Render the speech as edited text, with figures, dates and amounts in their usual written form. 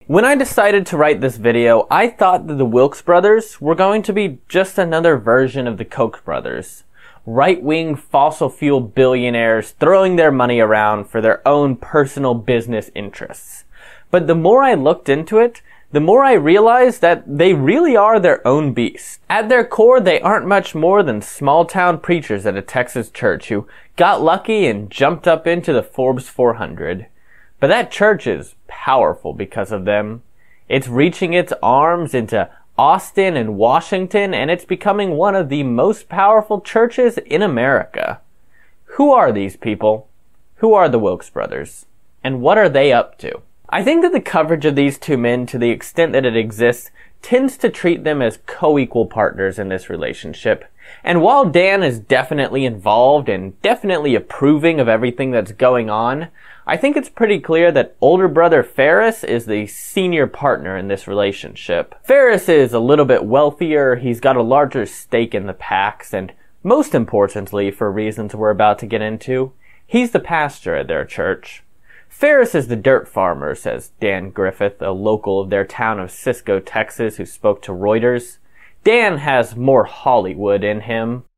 When I decided to write this video, I thought that the Wilks brothers were going to be just another version of the Koch brothers. Right-wing fossil fuel billionaires throwing their money around for their own personal business interests. But the more I looked into it, the more I realized that they really are their own beast. At their core, they aren't much more than small-town preachers at a Texas church who got lucky and jumped up into the Forbes 400. But that church is powerful because of them. It's reaching its arms into Austin and Washington, and it's becoming one of the most powerful churches in America. Who are these people? Who are the Wilks brothers? And what are they up to? I think that the coverage of these two men, to the extent that it exists, tends to treat them as co-equal partners in this relationship. And while Dan is definitely involved and definitely approving of everything that's going on, I think it's pretty clear that older brother Ferris is the senior partner in this relationship. Ferris is a little bit wealthier, he's got a larger stake in the PACs, and most importantly, for reasons we're about to get into, he's the pastor at their church. Ferris is the dirt farmer, says Dan Griffith, a local of their town of Cisco, Texas, who spoke to Reuters. Dan has more Hollywood in him.